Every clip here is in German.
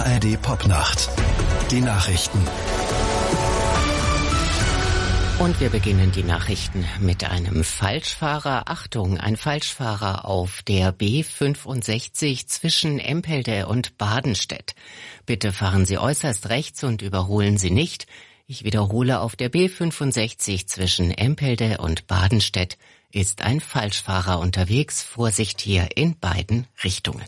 ARD Popnacht. Die Nachrichten. Und wir beginnen die Nachrichten mit einem Falschfahrer. Achtung, ein Falschfahrer auf der B65 zwischen Empelde und Badenstedt. Bitte fahren Sie äußerst rechts und überholen Sie nicht. Ich wiederhole, auf der B65 zwischen Empelde und Badenstedt ist ein Falschfahrer unterwegs. Vorsicht hier in beiden Richtungen.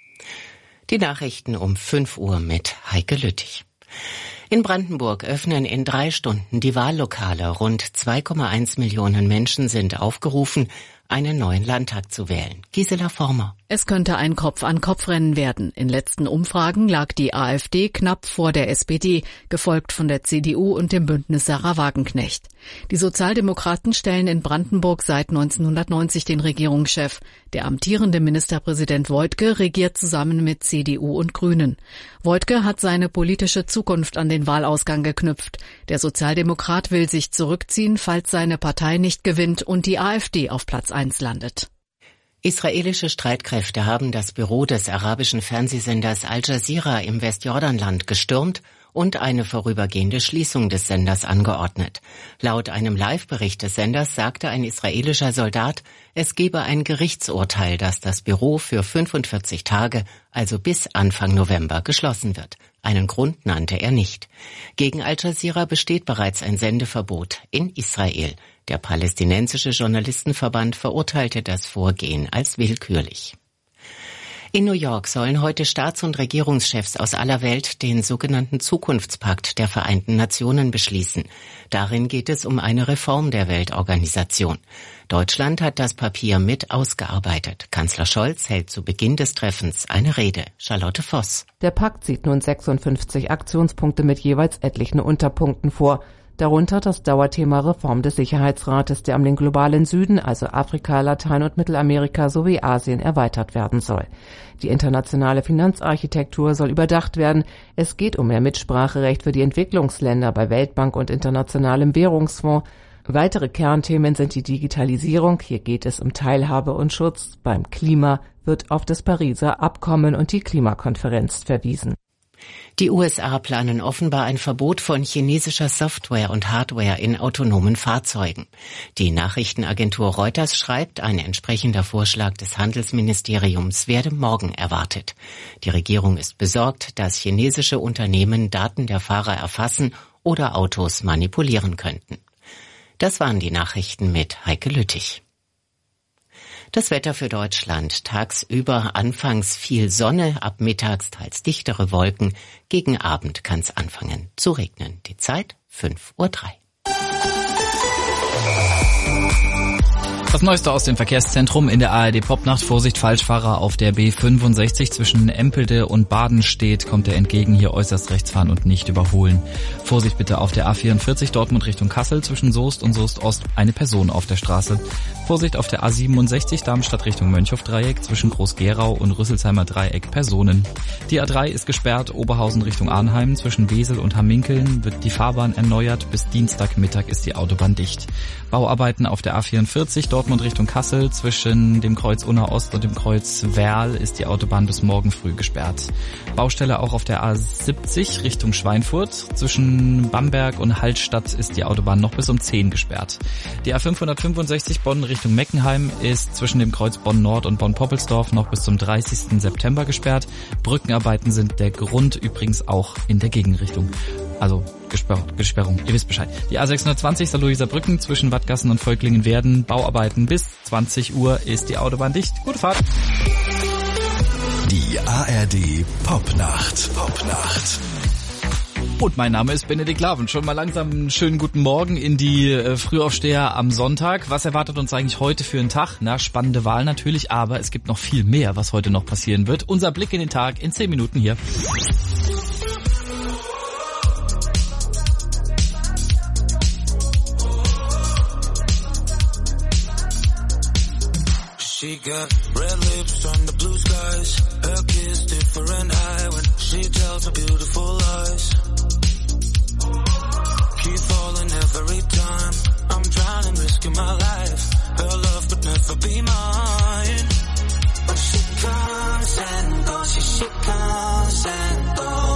Die Nachrichten um 5 Uhr mit Heike Lüttich. In Brandenburg öffnen in 3 Stunden die Wahllokale. Rund 2,1 Millionen Menschen sind aufgerufen, einen neuen Landtag zu wählen. Gisela Former. Es könnte ein Kopf-an-Kopf-Rennen werden. In letzten Umfragen lag die AfD knapp vor der SPD, gefolgt von der CDU und dem Bündnis Sarah Wagenknecht. Die Sozialdemokraten stellen in Brandenburg seit 1990 den Regierungschef. Der amtierende Ministerpräsident Woidke regiert zusammen mit CDU und Grünen. Woidke hat seine politische Zukunft an den Wahlausgang geknüpft. Der Sozialdemokrat will sich zurückziehen, falls seine Partei nicht gewinnt und die AfD auf Platz 1 landet. Israelische Streitkräfte haben das Büro des arabischen Fernsehsenders Al Jazeera im Westjordanland gestürmt und eine vorübergehende Schließung des Senders angeordnet. Laut einem Live-Bericht des Senders sagte ein israelischer Soldat, es gebe ein Gerichtsurteil, dass das Büro für 45 Tage, also bis Anfang November, geschlossen wird. Einen Grund nannte er nicht. Gegen Al Jazeera besteht bereits ein Sendeverbot in Israel. Der palästinensische Journalistenverband verurteilte das Vorgehen als willkürlich. In New York sollen heute Staats- und Regierungschefs aus aller Welt den sogenannten Zukunftspakt der Vereinten Nationen beschließen. Darin geht es um eine Reform der Weltorganisation. Deutschland hat das Papier mit ausgearbeitet. Kanzler Scholz hält zu Beginn des Treffens eine Rede. Charlotte Voss. Der Pakt sieht nun 56 Aktionspunkte mit jeweils etlichen Unterpunkten vor. Darunter das Dauerthema Reform des Sicherheitsrates, der um den globalen Süden, also Afrika, Latein- und Mittelamerika sowie Asien erweitert werden soll. Die internationale Finanzarchitektur soll überdacht werden. Es geht um mehr Mitspracherecht für die Entwicklungsländer bei Weltbank und Internationalem Währungsfonds. Weitere Kernthemen sind die Digitalisierung. Hier geht es um Teilhabe und Schutz. Beim Klima wird auf das Pariser Abkommen und die Klimakonferenz verwiesen. Die USA planen offenbar ein Verbot von chinesischer Software und Hardware in autonomen Fahrzeugen. Die Nachrichtenagentur Reuters schreibt, ein entsprechender Vorschlag des Handelsministeriums werde morgen erwartet. Die Regierung ist besorgt, dass chinesische Unternehmen Daten der Fahrer erfassen oder Autos manipulieren könnten. Das waren die Nachrichten mit Heike Lüttich. Das Wetter für Deutschland. Tagsüber anfangs viel Sonne, ab mittags teils dichtere Wolken. Gegen Abend kann es anfangen zu regnen. Die Zeit 5:03 Uhr. Das Neueste aus dem Verkehrszentrum in der ARD Popnacht. Vorsicht, Falschfahrer auf der B65 zwischen Empelde und Badenstedt. Kommt er entgegen, hier äußerst rechts fahren und nicht überholen. Vorsicht bitte auf der A44 Dortmund Richtung Kassel zwischen Soest und Soest-Ost. Eine Person auf der Straße. Vorsicht auf der A67 Darmstadt Richtung Mönchhof-Dreieck zwischen Groß-Gerau und Rüsselsheimer Dreieck. Personen. Die A3 ist gesperrt, Oberhausen Richtung Arnheim. Zwischen Wesel und Hamminkeln wird die Fahrbahn erneuert. Bis Dienstagmittag ist die Autobahn dicht. Bauarbeiten auf der A44 Dortmund Richtung Kassel zwischen dem Kreuz Unna Ost und dem Kreuz Werl ist die Autobahn bis morgen früh gesperrt. Baustelle auch auf der A70 Richtung Schweinfurt. Zwischen Bamberg und Hallstatt ist die Autobahn noch bis um 10 gesperrt. Die A565 Bonn Richtung Meckenheim ist zwischen dem Kreuz Bonn Nord und Bonn-Poppelsdorf noch bis zum 30. September gesperrt. Brückenarbeiten sind der Grund, übrigens auch in der Gegenrichtung. Also Gesperrung, ihr wisst Bescheid. Die A620 Saarlouiser Brücken zwischen Wattgassen und Volklingen-Werden. Bauarbeiten bis 20 Uhr ist die Autobahn dicht. Gute Fahrt. Die ARD Popnacht. Und mein Name ist Benedikt Laven. Schon mal langsam einen schönen guten Morgen in die Frühaufsteher am Sonntag. Was erwartet uns eigentlich heute für einen Tag? Na, spannende Wahl natürlich, aber es gibt noch viel mehr, was heute noch passieren wird. Unser Blick in den Tag in 10 Minuten hier. She got red lips on the blue skies. Her kiss different high when she tells her beautiful lies. Keep falling every time. I'm drowning, risking my life. Her love could never be mine. But she comes and goes, she comes and goes.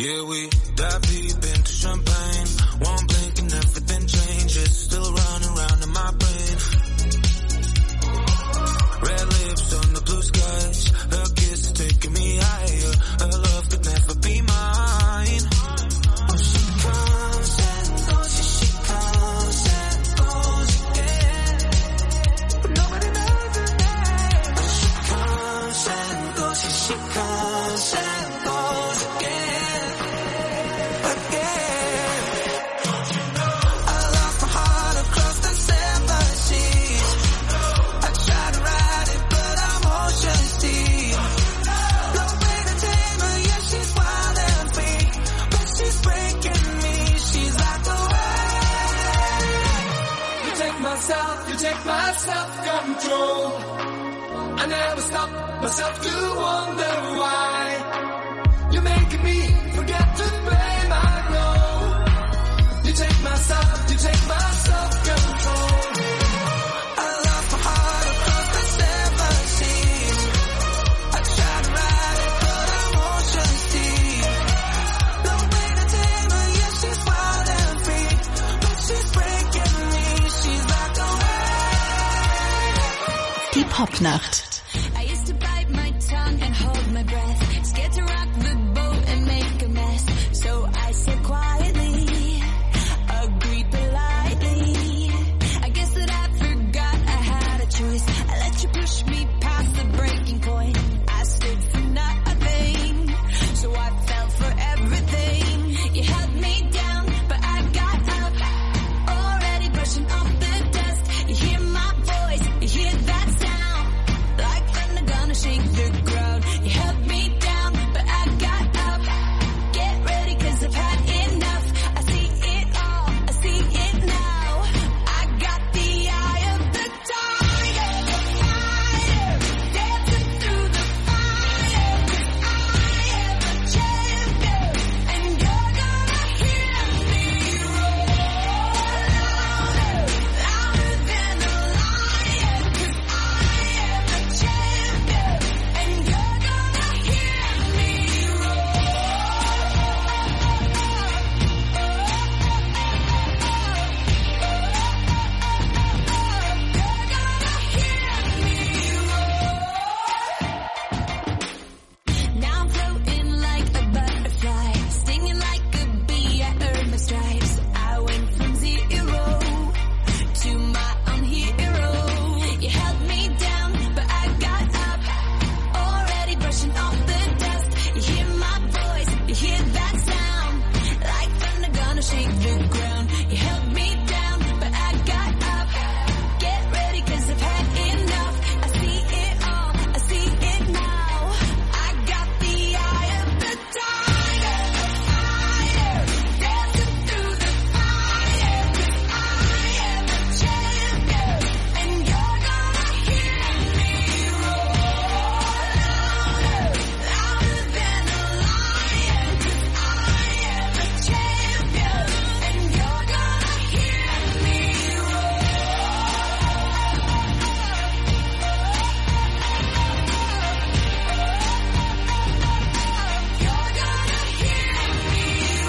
Yeah, we dive deep into champagne. One blink and everything changes. Still running round in my brain. Red lips on the blue skies. Her kiss is taking me higher. Her love could never be mine. Oh, she comes and goes. She comes and goes again. But nobody knows her name. Oh, she comes and goes. She comes and goes again. You take my self-control. I never stop myself to wonder why. You're making me forget to blame, I know. You take my self-control. I lost my heart across the seven seas. I tried to ride it, but I'm ocean's deep. No way to tame her, yeah, she's wild and free. But she's breaking me, she's like a Die Popnacht. I used to bite my tongue and hold my breath, scared to rock the boat and make a mess. So I said quietly, agreed politely. I guess that I forgot I had a choice. I let you push me past the breaking point. I stood for nothing, so I fell for everything. You held me down, but I got up, already brushing off the dust. You hear my voice, you hear that sound, like thunder gonna shake the ground. You held me down, but I got up. Get ready, 'cause I've had enough. I see it all, I see it now. I got the eye of the tiger, the fighter, dancing through the fire. 'Cause I am a champion, and you're gonna hear me roar louder, louder than a lion. 'Cause I am a champion, and you're gonna hear me roar. Now I'm floating like a butterfly, stinging like a bee. I earned my stripes. I went from zero to my own hero. You held me down, but I got up, already brushing off the dust. You hear my voice, you hear that sound, like thunder gonna shake the ground. You held me down, but I got up. Get ready, 'cause I've had enough. I see it all, I see it now. I got the eye of the tiger, the fighter, dancing through the fire. 'Cause I am a champion, and you're gonna hear me roar louder, louder than a lion. 'Cause I am a champion, and you're gonna hear me roar. You're gonna hear me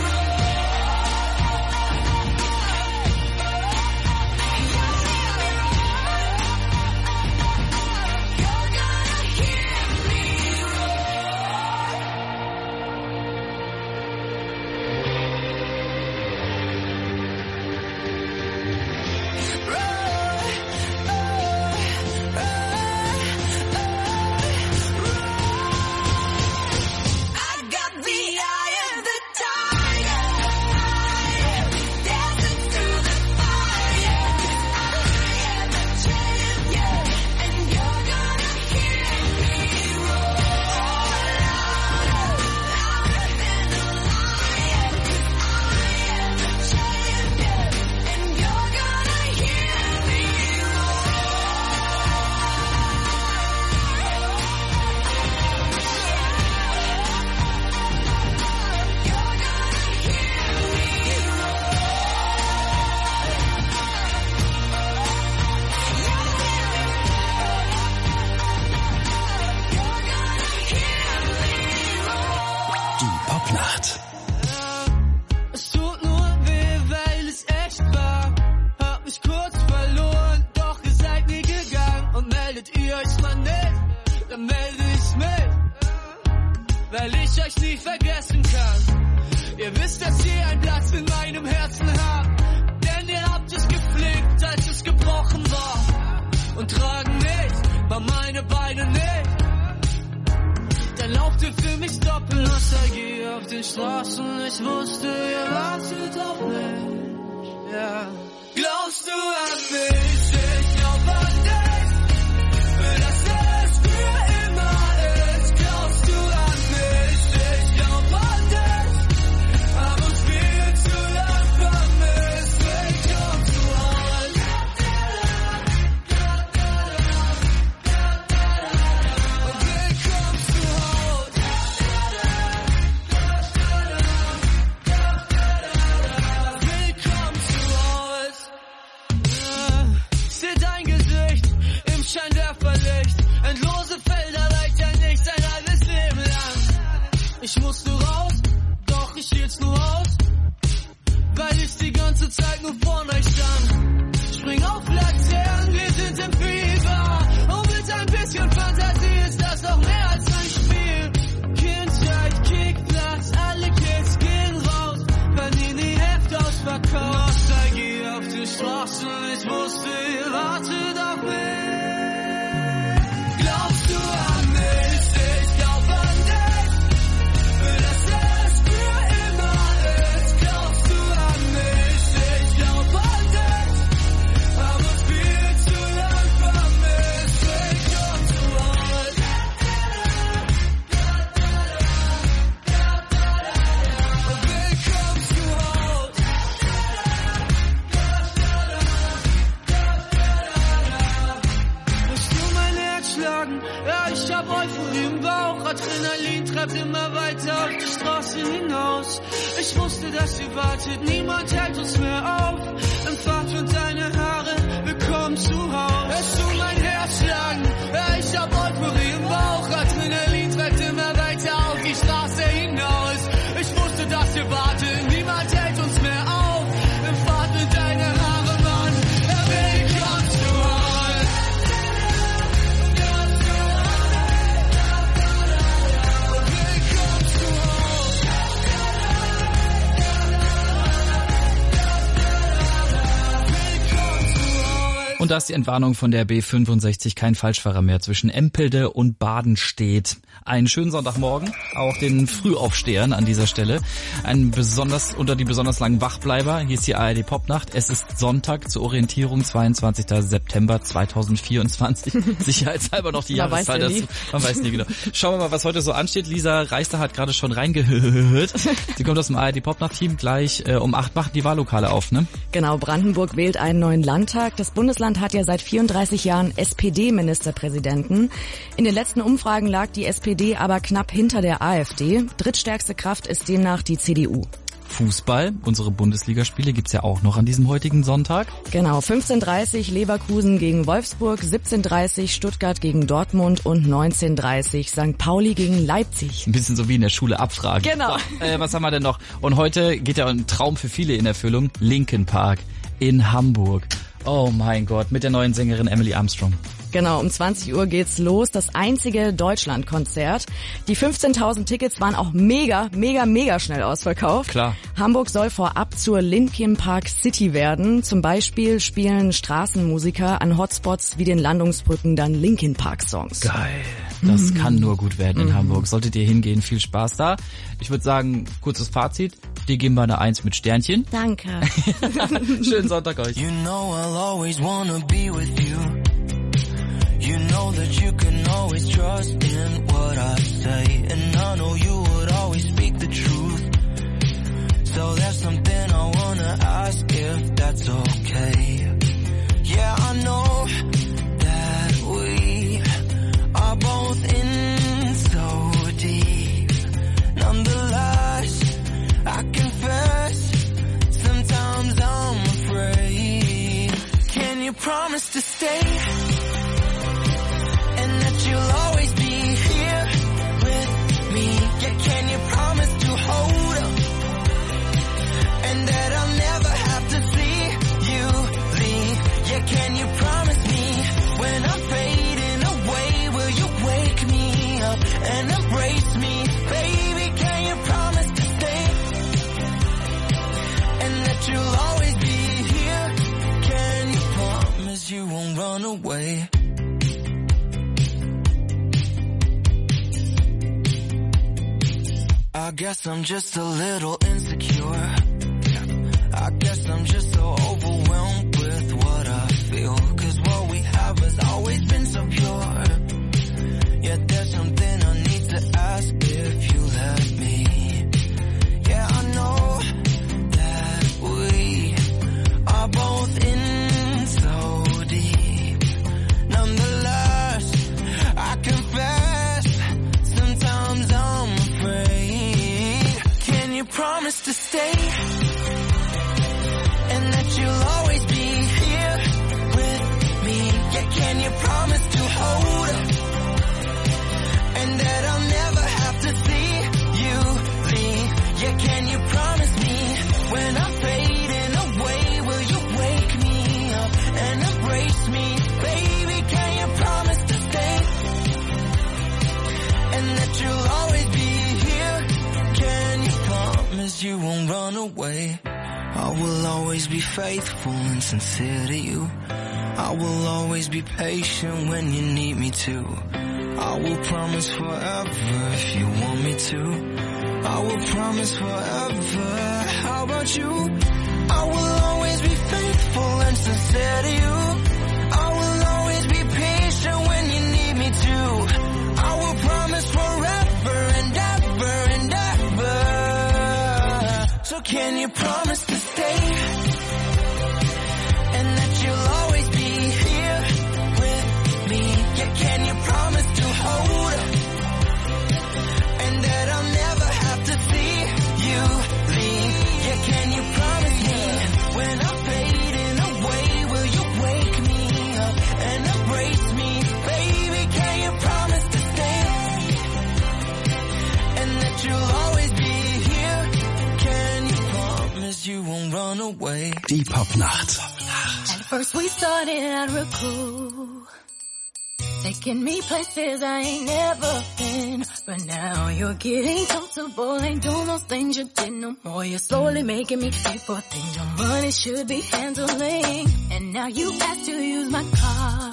I got the eye of the tiger, dancing through the fire. 'Cause I am a champion, and you're gonna hear me roar louder, louder than a lion. 'Cause I am a champion, and you're gonna hear me Die Popnacht. weil ich euch nie vergessen kann. Ihr wisst, dass ihr einen Platz in meinem Herzen habt, denn ihr habt es gepflegt, als es gebrochen war. Und tragen nicht, mal meine Beine nicht. Dann lauft ihr für mich Doppelnostalgie auf den Straßen. Ich wusste, ihr wartet auf mich. Ja. Glaubst du an mich? Ich glaub an dich. Will, dass es für immer ist. Glaubst du an mich? Ich glaub an dich. Hab uns viel zu lang vermisst. Willkommen zu Hause. Willkommen zu Hause. Willkommen zu Hause. Seht dein Gesicht im Scheinwerferlicht. Endlose Felder reicht ja nicht sein halbes Leben lang. Ich musste raus, doch ich hielt's nur aus, weil ich die ganze Zeit nur vor euch stand. Spring auf Laternen, wir sind im Fieber. Und mit ein bisschen Fantasie ist das doch mehr als ein Spiel. Kindheit, Kickplatz, alle Kids gehen raus, verdienen die Hälfte ausverkauft. Nostalgie auf den Straßen, ich wusste, ihr wartet auf mich. Glaubst du an mich? Ich glaub an dich. Will, dass es für immer ist. Glaubst du an mich? Ich glaub an dich. Hab uns viel zu lang vermisst. Willkommen zu Hause. Willkommen zu Hause. Hörst du mein Herz schlagen? Ja, ich hab Euphorie im Bauch. Adrenalin treibt immer weiter auf die Straße hinaus. Ich wusste, dass ihr wartet, niemand hält uns mehr auf. Im Fahrtwind deine Haare, willkommen zu Hause. Hörst du mein Herz schlagen? Ja, ich hab Euphorie im Bauch. Adrenalin treibt immer weiter auf die Straße hinaus. Ich wusste, dass ihr wartet, niemand hält uns mehr auf. Im Fahrtwind deine Haare, Mann. Ja, willkommen zu Hause. Willkommen zu Hause. Willkommen zu Hause. Und da ist die Entwarnung von der B65, kein Falschfahrer mehr zwischen Empelde und Badenstedt. Einen schönen Sonntagmorgen, auch den Frühaufstehern an dieser Stelle. Unter die besonders langen Wachbleiber, hier ist die ARD Popnacht. Es ist Sonntag zur Orientierung, 22. September 2024. Sicherheitshalber noch die Jahreszahl dazu. Man weiß nie genau. Schauen wir mal, was heute so ansteht. Lisa Reister hat gerade schon reingehört. Sie kommt aus dem ARD Popnacht-Team. Gleich um 8 machen die Wahllokale auf, ne? Genau, Brandenburg wählt einen neuen Landtag. Das Bundesland hat ja seit 34 Jahren SPD-Ministerpräsidenten. In den letzten Umfragen lag die SPD aber knapp hinter der AfD. Drittstärkste Kraft ist demnach die CDU. Fußball, unsere Bundesligaspiele gibt's ja auch noch an diesem heutigen Sonntag. Genau, 15:30 Leverkusen gegen Wolfsburg, 17:30 Stuttgart gegen Dortmund und 19:30 St. Pauli gegen Leipzig. Ein bisschen so wie in der Schule abfragen. Genau. So, was haben wir denn noch? Und heute geht ja ein Traum für viele in Erfüllung. Linkin Park in Hamburg. Oh mein Gott, mit der neuen Sängerin Emily Armstrong. Genau, um 20 Uhr geht's los, das einzige Deutschlandkonzert. Die 15.000 Tickets waren auch mega schnell ausverkauft. Klar. Hamburg soll vorab zur Linkin Park City werden. Zum Beispiel spielen Straßenmusiker an Hotspots wie den Landungsbrücken dann Linkin Park Songs. Geil. Das kann nur gut werden in Hamburg. Solltet ihr hingehen, viel Spaß da. Ich würde sagen, kurzes Fazit. Die geben wir eine 1 mit Sternchen. Danke. Schönen Sonntag euch. You know I'll always wanna be with you. You know that you can always trust in what I say. And I know you would always speak the truth. So there's something I wanna ask if that's okay. Yeah, I know that we are both in so deep. Nonetheless, I confess, sometimes I'm afraid. Can you promise to stay? And that you'll always be here with me. Yeah, can you promise to hold up? And that I'll never have to see you leave. Yeah, can you promise me when I'm fading away, will you wake me up and embrace me, baby? run away. I guess I'm just a little insecure. I guess I'm just so overwhelmed with what I feel. 'Cause what we have has always been so pure. Yet there's something I need to ask if you let me. Yeah, I know that we are both in so deep. Nonetheless, I confess, sometimes I'm afraid. Can you promise to stay? And that you'll always be here with me. Yeah, can you promise to hold up? And that I'll never have to see you leave. Yeah, can you promise me when I'm fading away, will you wake me up and embrace me? Baby, can you promise to stay? And that you'll always be here. Can you promise you won't run away? I will always be faithful and sincere to you. I will always be patient when you need me to. I will promise forever if you want me to. I will promise forever. How about you? I will always be faithful and sincere to you. I will always be patient when you need me to. I will promise forever and ever and ever. So can you promise to stay? And that you'll always be here with me. Yeah, can you promise to hold up? And that I'll never have to see you leave. Yeah, can you promise me when I'm fading away, will you wake me up and embrace me? Baby, can you promise to stay? And that you'll always be here. Can you promise you won't run away? Die Popnacht. At first we started out real cool, taking me places I ain't never been. But now you're getting comfortable, ain't doing those things you did no more. You're slowly making me pay for things your money should be handling. And now you ask to use my car,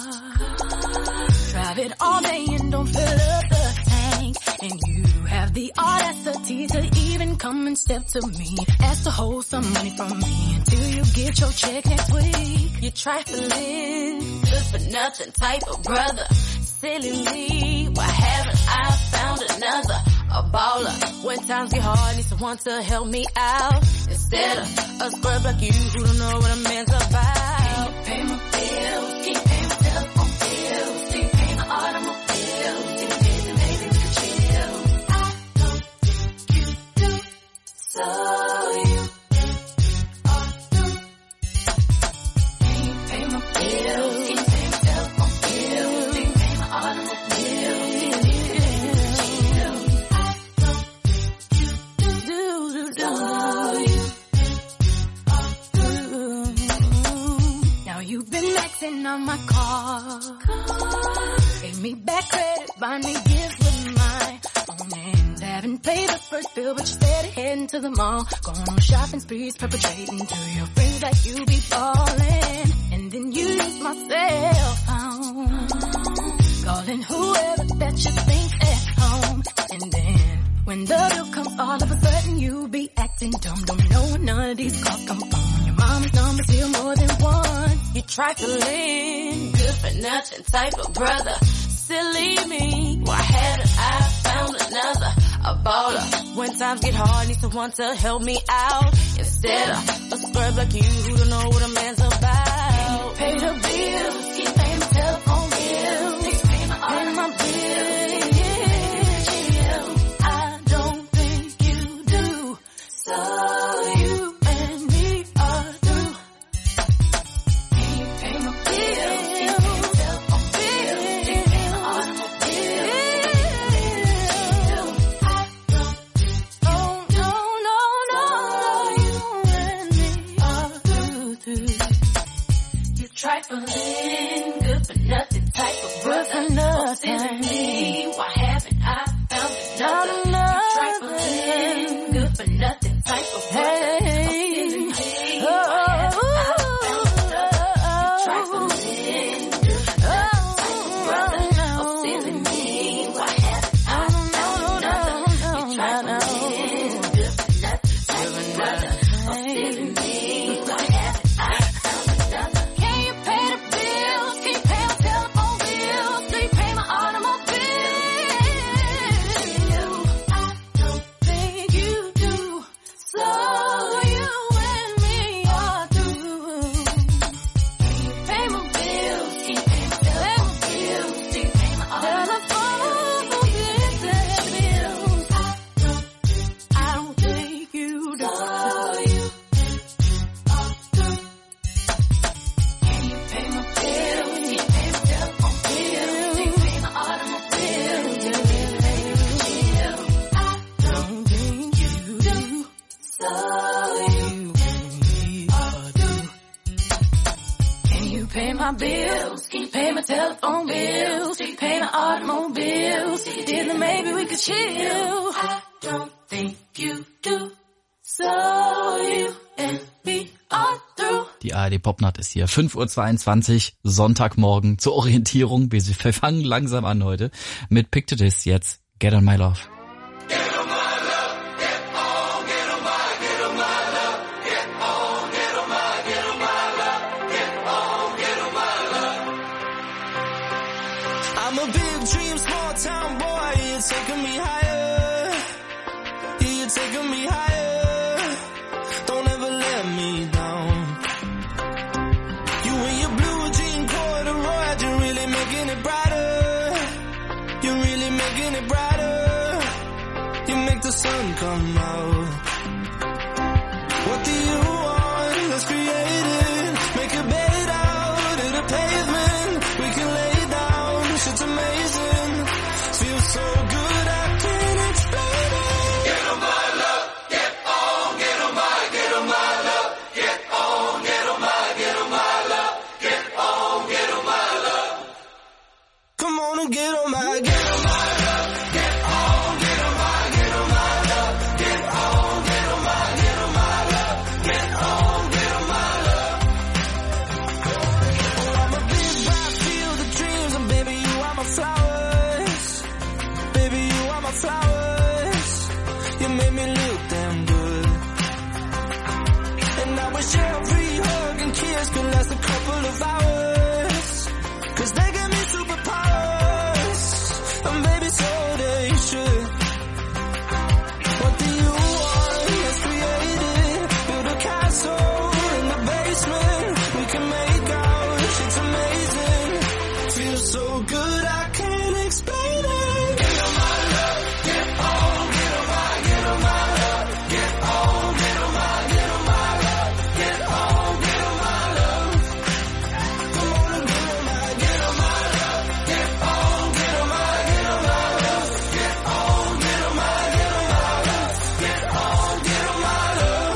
drive it all day and don't fill up the tank. And you have the audacity to even come and step to me, ask to hold some money from me until you get your check next week. You're trifling, good for nothing type of brother. Silly me, why haven't I found another? A baller, when times get hard, need someone to help me out. Instead of a scrub like you who don't know what a man's about. Pay my bills, keep paying my telephone bills, keep paying my automobiles, keep busy, maybe you chill. I don't think you do, so you are through. Can't pay my bills, keep paying my telephone bills, keep paying my automobiles, keep busy, maybe you chill. I don't think you do, so you are through. Now you've been maxing on my car, gave me back credit, buy me gifts with my own hands. Haven't paid the first bill, but you said heading to the mall, going on shopping sprees, perpetrating to your friends that you be ballin'. And then you use my cell phone, calling whoever that you think at home. And then when the bill comes, all of a sudden you be acting dumb. Don't know where none of these calls come from. Your mama's number's here more than one. You trifling, good for nothing type of brother. Silly me, why haven't I found another? A baller, when times get hard, need someone to help me out. Instead of a scrub like you who don't know what a man's about. Pay the bills, keep paying my telephone bills, keep paying my bills. I don't think you do, so you and me are through. Can't pay my bills, keep paying my telephone bills, keep paying my automobiles. I don't, oh no, you and me are through. You trifling. my bills, pay my telephone bills, pay my automobiles. Then maybe we could chill. I don't think you do. So you and me are through. Die ARD Popnacht ist hier. 5:22 Uhr, Sonntagmorgen zur Orientierung. Wir fangen langsam an heute mit Pick to This jetzt. Get on my love. I'm a big dream, small town boy. You're taking me higher. You're taking me higher. Don't ever let me down. You and your blue jean corduroy, you're really making it brighter. You're really making it brighter. You make the sun come out. What do you want? Let's create it. Make a bed out of the pavement. We can lay down. It's amazing. Feels so good, I can't explain it. Get on my love, get on my, get on my love, get on my, get on my love, get on my love. Come on and get on my, get on my love, get on my, get on my love, get on my, get on my love, get on my love. Oh, I'm a big rock, feel the dreams, and baby, you are my flowers. Baby, you are my flowers. You made me look damn good. And I wish every hug and kiss could last a couple of hours. 'Cause they give me superpowers. And baby, so they should. What do you want? Let's create it. Build a castle in the basement. We can make out. It's amazing. Feels so good, I can't explain it. Get on my love, get on my, get on my love, get on my, get on my love, get on my love. Come on and get on my, get on my love, get on my, get on my love, get on my, get on my love, get on my love.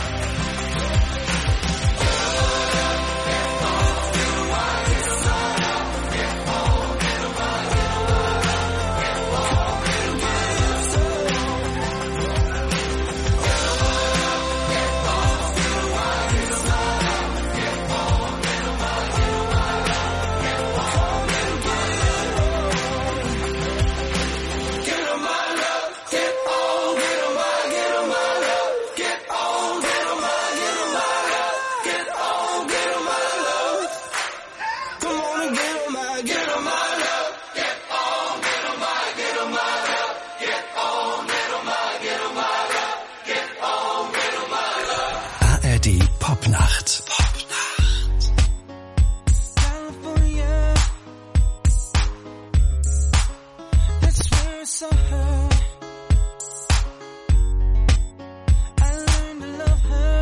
Get on my love, get on my, get on my love, get on my, get on my love, get on my love. Come on and get on my, get on my love, get on my, get on my love, get on my, get on my love, get on my love. ARD Popnacht. California, that's where I saw her. I learned to love her.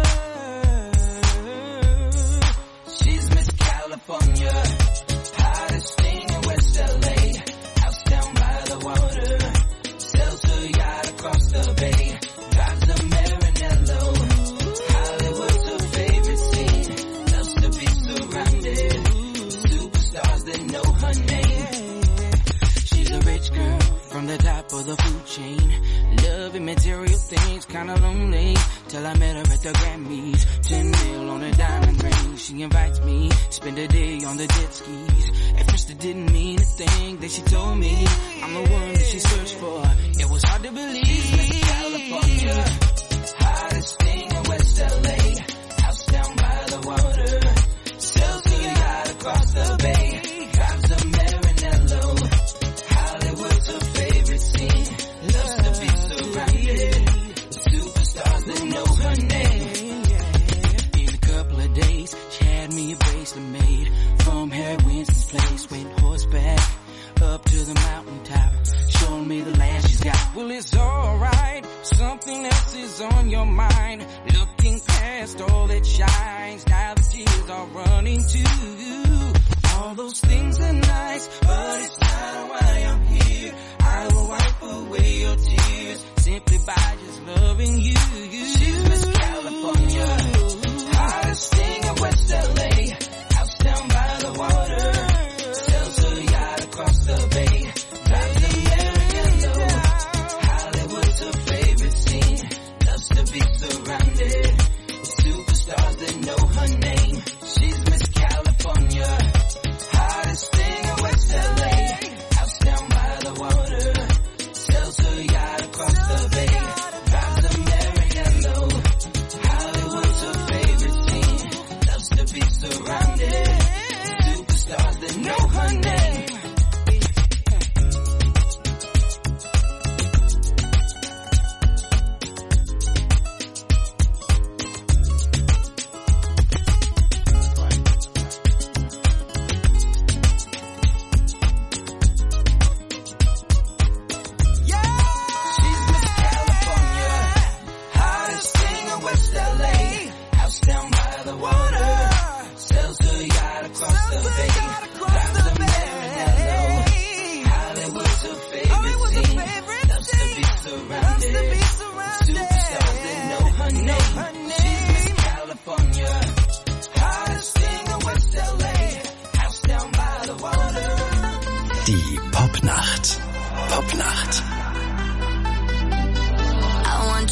She's Miss California, hottest thing in West LA. House down by the water, sails her yacht across the bay. Drives a Maranello, Hollywood's her favorite scene. Loves to be surrounded, superstars that know her name. She's a rich girl from the top of the food chain. Loving material things, kinda lonely. Till I met her at the Grammys. 10 mil on a diamond ring. She invites me, spend a day on the jet skis. At first it didn't mean a thing. Then she told me I'm the one that she searched for. It was hard to believe. Miss California, hottest thing in West LA. House down by the water, sails her yacht across the bay. Drives a Maranello, Hollywood's her favorite scene. Loves to be surrounded, superstars that know her name. In a couple of days, she had me a bracelet made from Harry Winston's place. Went horseback up to the mountaintop, showing me the land she's got. Well, it's alright, something else is on your mind. Looking past all that shines, now the tears are running too. All those things are nice, but it's not why I'm here. I will wipe away your tears, simply by just loving you. She's Miss California, hottest thing in West LA. House down by the water.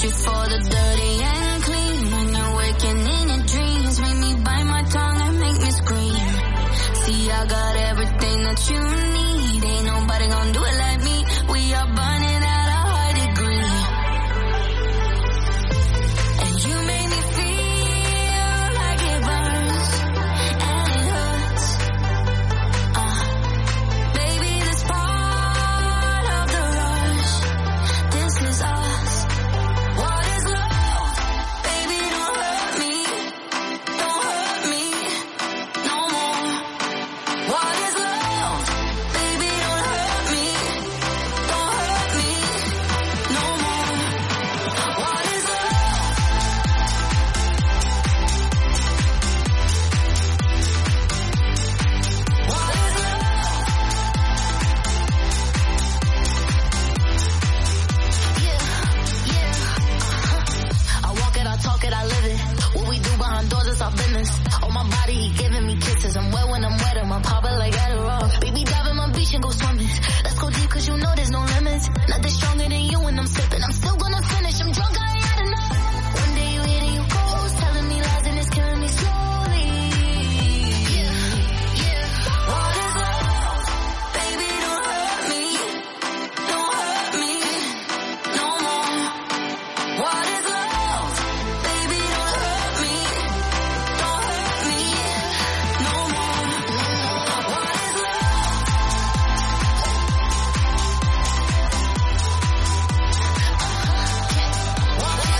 you for the dirty and clean. When you're waking in your dreams, make me bite my tongue and make me scream. See, I got everything that you need. Ain't nobody gonna do it like me. We are burning at a high degree. And you make me feel like it burns and it hurts. Baby, this part of the rush. This is us. What is love? Baby, don't hurt me. Don't hurt me no more. What is love? Baby, don't hurt me. Don't hurt me no more. What is love? What is love? I walk it, I talk it, I live it. What we do behind doors is our business. On my body, he giving me kisses. I'm wet when I'm wet, I'm popping like Adderall. Baby, dive in my beach and go swimming. Let's go deep, cause you know there's no limits. Nothing stronger than you when I'm sipping. I'm still gonna finish, I'm drunk, I ain't had enough. One day you hit and you ghost, telling me lies and it's killing me slowly. What is love? Baby, don't hurt me. Don't hurt me no more. What is love? Baby, don't hurt me. Don't hurt me no more. What is love? What is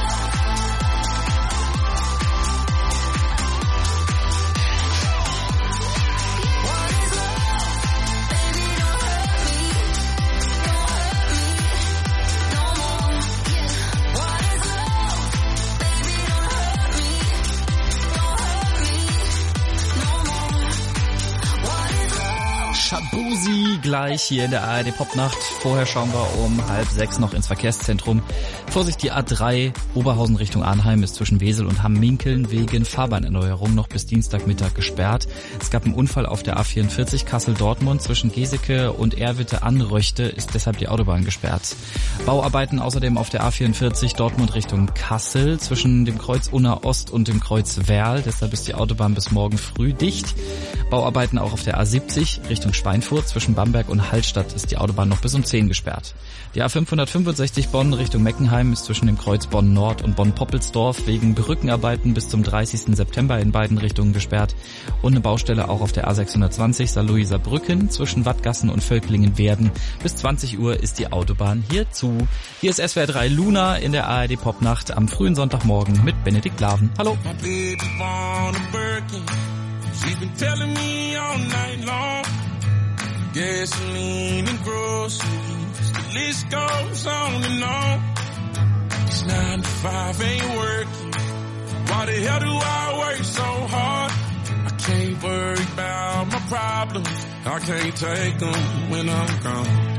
What is love? Baby, don't hurt me. Don't hurt me no more. What is love? Baby, don't hurt me. Don't hurt me no more. What is love? Shabuzi gleich hier in der ARD Popnacht. Vorher schauen wir um 5:30 noch ins Verkehrszentrum. Vorsicht, die A3 Oberhausen Richtung Arnheim ist zwischen Wesel und Hamm-Minkeln wegen Fahrbahnerneuerung noch bis Dienstagmittag gesperrt. Es gab einen Unfall auf der A44 Kassel-Dortmund zwischen Geseke und Erwitte-Anröchte ist deshalb die Autobahn gesperrt. Bauarbeiten außerdem auf der A44 Dortmund Richtung Kassel zwischen dem Kreuz Unna Ost und dem Kreuz Werl. Deshalb ist die Autobahn bis morgen früh dicht. Bauarbeiten auch auf der A70 Richtung Schweinfurt zwischen Bamberg und Hallstatt ist die Autobahn noch bis um 10 gesperrt. Die A565 Bonn Richtung Meckenheim ist zwischen dem Kreuz Bonn Nord und Bonn-Poppelsdorf wegen Brückenarbeiten bis zum 30. September in beiden Richtungen gesperrt. Und eine Baustelle auch auf der A620 Saarlouiser Brücken zwischen Wattgassen und Völklingen-Werden. Bis 20 Uhr ist die Autobahn hier zu. Hier ist SWR 3 Luna in der ARD Popnacht am frühen Sonntagmorgen mit Benedikt Laven. Hallo. My baby born a Birkin. She's been telling me all night long. Gasoline and groceries. The list goes on and on. This 9 to 5 ain't working. Why the hell do I work so hard? I can't worry about my problems. I can't take them when I'm gone.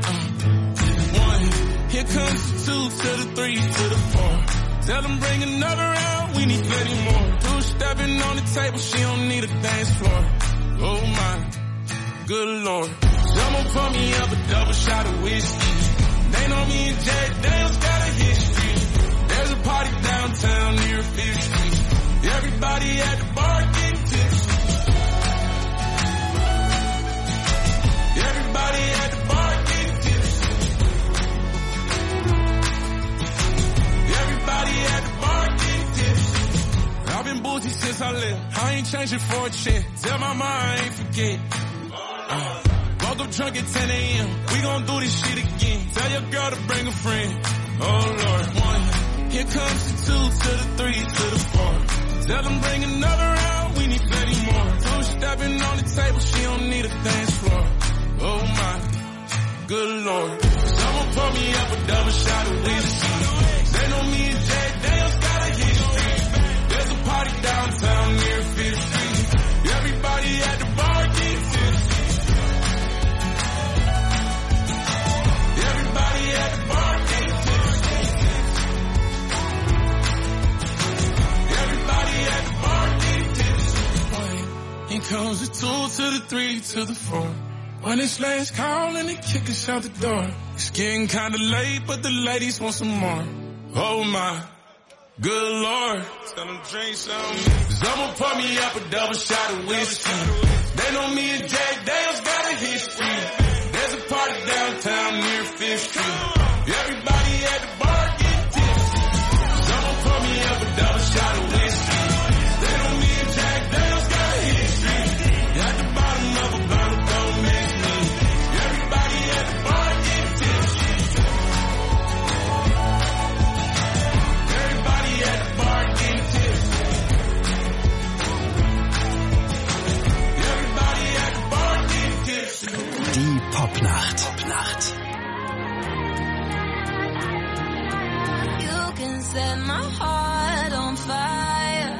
1, here comes the 2 to the 3 to the 4. Tell them bring another round, we need plenty more. 2 stepping on the table, she don't need a dance floor. Oh my, good Lord. Someone pour me up a double shot of whiskey. They know me and Jack Daniels got a history. There's a party downtown near 5th Street. Everybody at the bar getting tipsy. Everybody at the bar getting tipsy. Everybody at the bar getting tipsy. I've been boozy since I left. I ain't changing for a check. Tell my mom I ain't forget. Woke up drunk at 10 a.m. We gon' do this shit again. Tell your girl to bring a friend. Oh Lord. 1, here comes the 2 to the 3 to the 4. Tell them bring another round, we need plenty more. 2 stepping on the table, she don't need a dance floor. Oh my, good Lord. Someone pour me up a double shot of whiskey. They know me and Jack Daniels got a history. There's a party downtown near 5th Street. Everybody at the bar getting tipsy. Everybody at the bar getting tipsy. Everybody at the bar getting tipsy. 1, here comes the 2 to the 3 to the 4. When it's last call and they kick us out the door. It's getting kinda late, but the ladies want some more. Oh my good Lord. Tell them drink something. Cause I'ma pour me up a double shot of whiskey. They know me and Jack Daniels got a history. There's a party downtown near 5th Street. Everybody at the bar get tipsy. Cause I'ma pour me up a double shot of whiskey. They know me and Jack Daniels got a history. At the bottom of a bottle, don't mix me. Everybody at the bar get tipsy. Everybody at the bar get tipsy. Everybody at the bar get tipsy. Die Popnacht. Popnacht. You can set my heart on fire.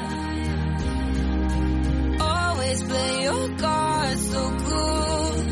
Always play your cards so good.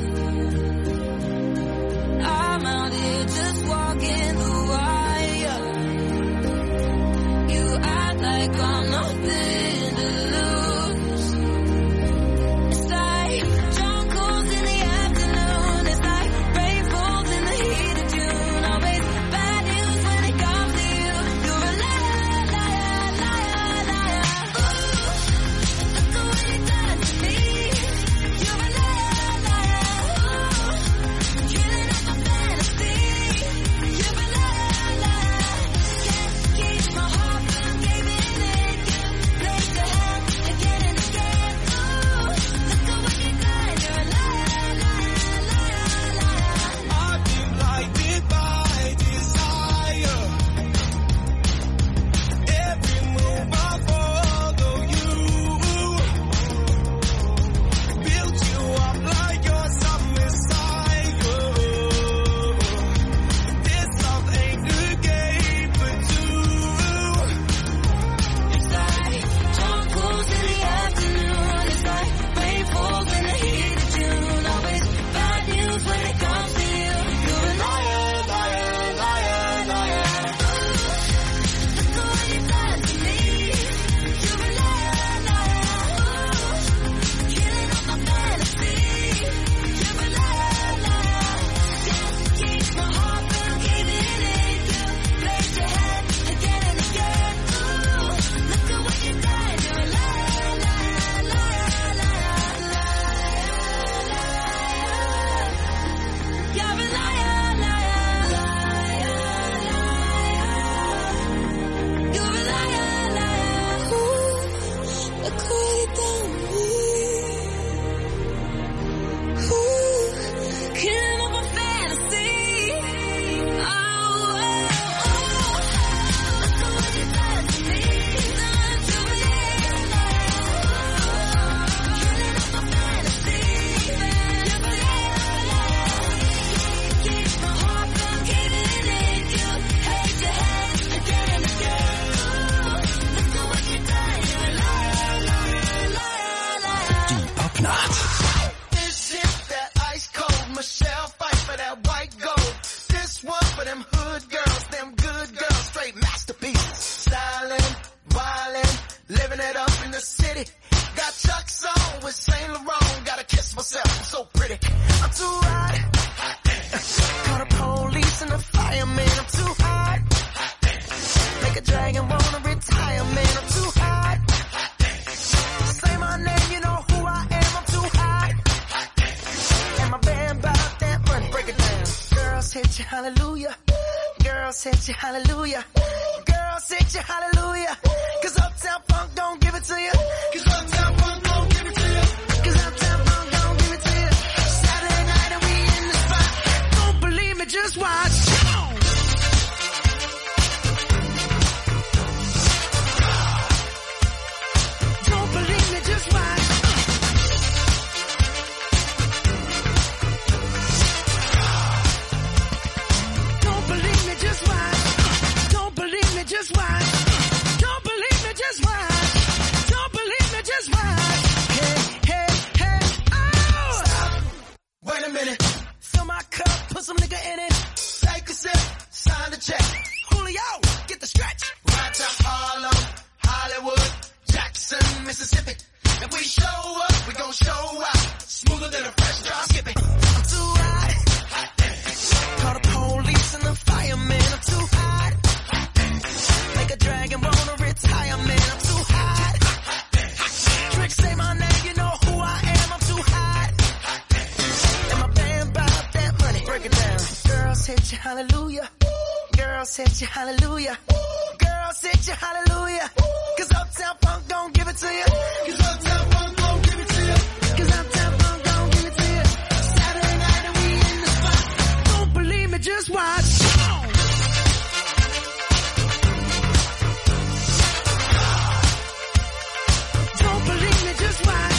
I'm out here just walking the wire. You act like I'm nothing to lose. It's like John calls in the afternoon. It's like rain falls in the heat of June. Always bad news when it comes to you. You're a liar, liar, liar, liar. Ooh, look at what you done to me. You're a liar, liar. Ooh, killing up my fantasy. You're a liar, liar. Can't keep my heart from giving it. You played your hand again and again. Ooh, look at what you done. You're a liar, liar, liar, liar. I've been blinded by desire. Every move I follow you. Built you up like you're some messiah. This love ain't the game for two. It's like John calls in the afternoon. It's like rain falls in the heat of June. Always bad news when it comes to you. You're a liar, liar, liar, liar. Look at what you done to me. You're a liar, liar. Killing up my fantasy. You're a liar, liar. Can't keep my heart from giving it. You played your hand again and again. Ooh, look at what you done. You're a liar, liar, liar, liar, liar. You're a liar, liar, liar, liar. You're a liar, liar. Ooh, look what you done to me. Ooh, killing up my fantasy. Oh, oh, oh. Look at what you done to me. Done to me. Killing up my fantasy. You're a liar, liar. Keep my heart from giving it. You hate your head again and again. Ooh, look at what you done. You're a liar, liar, liar, liar. Die Popnacht. This hit that ice cold. Michelle fight for that white gold. This one for them hood girls, them good girls, straight masterpieces. Stylin', wildin', living it up in the city. Got Chuck's on with Saint Laurent. Gotta kiss myself, I'm so pretty. I'm too hot. Call the police and the fireman. I'm too hot. Make a dragon wanna retire, man. I'm too hot. Say my name, you know who I am. I'm too hot. And my band bout that money, break it down. Girls hit you, hallelujah. Girls hit you, hallelujah. Girls hit you, hallelujah. Cause Uptown Funk don't give it to you. Cause Uptown Funk don't give it to you. Cause Uptown Funk don't give it to you. Saturday night and we in the spot. Don't believe me, just watch. Don't believe me, just watch. Don't believe me, just watch. Don't believe me, just watch. Don't believe me, just watch. Don't believe me, just watch. Hey, hey, hey, oh! Stop. Wait a minute. Fill my cup, put some nigga in it. Take a sip, sign the check. Julio, get the stretch. Right to Harlem, Hollywood, Jackson, Mississippi. If we show up, we gon' show out. Smoother than a fresh drop skipping. I'm too hot. Call the police and the fireman. I'm too hot. said you hallelujah. Girl said you hallelujah. 'Cause Uptown Funk don't give it to you. 'Cause Uptown Funk don't give it to you. 'Cause Uptown Funk don't give it to you. Saturday night and we in the spot. Don't believe me, just watch. Don't believe me, just watch.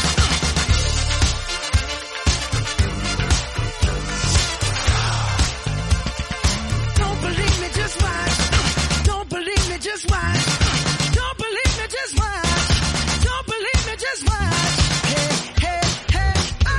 Don't believe me, just watch. Don't believe me, just watch. Don't believe me, just watch. Don't believe me, just watch. Hey, hey, hey, oh!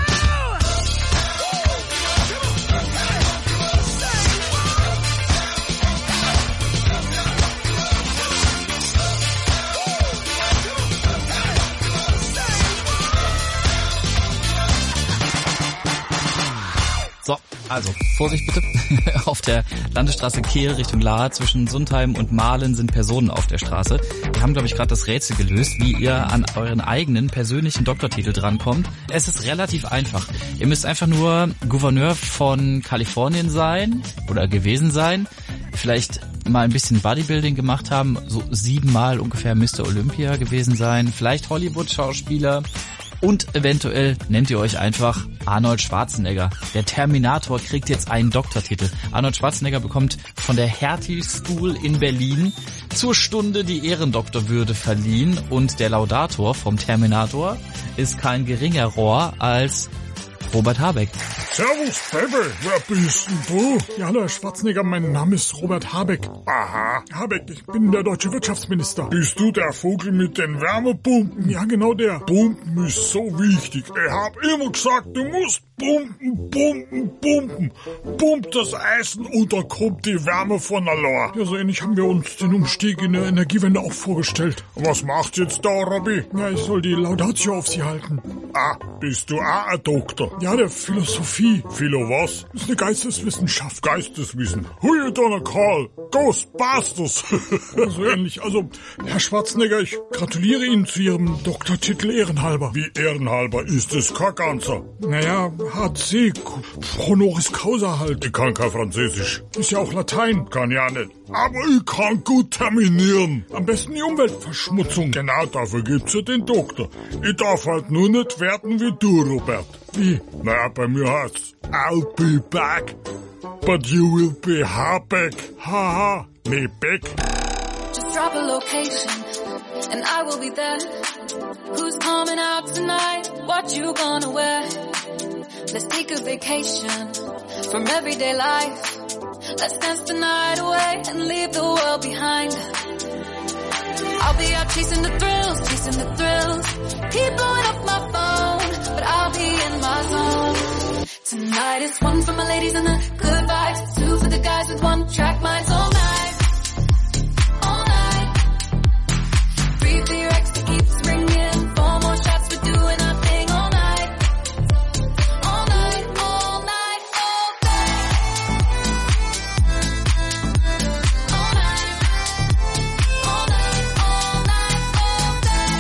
So, also Vorsicht bitte. Auf der Landesstraße Kehl Richtung Lahr zwischen Sundheim und Mahlen sind Personen auf der Straße. Wir haben, glaube ich, gerade das Rätsel gelöst, wie ihr an euren eigenen persönlichen Doktortitel drankommt. Es ist relativ einfach. Ihr müsst einfach nur Gouverneur von Kalifornien sein oder gewesen sein. Vielleicht mal ein bisschen Bodybuilding gemacht haben, so 7-mal ungefähr Mr. Olympia gewesen sein. Vielleicht Hollywood-Schauspieler. Und eventuell nennt ihr euch einfach Arnold Schwarzenegger. Der Terminator kriegt jetzt einen Doktortitel. Arnold Schwarzenegger bekommt von der Hertie School in Berlin zur Stunde die Ehrendoktorwürde verliehen. Und der Laudator vom Terminator ist kein geringerer als Robert Habeck. Servus, Baby. Wer bist denn du? Ja, hallo, Herr Schwarzenegger, mein Name ist Robert Habeck. Aha. Habeck, ich bin der deutsche Wirtschaftsminister. Bist du der Vogel mit den Wärmepumpen? Ja, genau der. Pumpen ist so wichtig. Ich hab immer gesagt, du musst pumpen, pumpen, pumpen. Pump das Eisen und dann kommt die Wärme von allein. Ja, so ähnlich haben wir uns den Umstieg in der Energiewende auch vorgestellt. Was macht jetzt da, Robby? Ja, ich soll die Laudatio auf Sie halten. Ah, bist du auch ein Doktor? Ja, der Philosophie. Philo was? Das ist eine Geisteswissenschaft. Geisteswissen. Who you gonna call? Ghostbusters. So ähnlich. Also, Herr Schwarzenegger, ich gratuliere Ihnen zu Ihrem Doktortitel ehrenhalber. Wie ehrenhalber? Ist das kein ganzer? Naja, HC, Honoris Causa halt. Ich kann kein Französisch. Ist ja auch Latein. Kann ja nicht. Aber ich kann gut terminieren. Am besten die Umweltverschmutzung. Genau, dafür gibt's ja den Doktor. Ich darf halt nur nicht werden wie du, Robert. Wie? Naja, bei mir heißt's I'll be back, but you will be Habeck. Haha, nee, Beck. Just drop a location, and I will be there. Who's coming out tonight? What you gonna wear? Let's take a vacation from everyday life. Let's dance the night away and leave the world behind. I'll be out chasing the thrills, chasing the thrills. Keep blowing up my phone, but I'll be in my zone. Tonight is one for my ladies and the good vibes, 2 for the guys with one track minds all night. All night. 3 for your ex that keeps ringing, 4 more shots for doing our thing all night. All night, all night, all day. All night. All night, all night, all day.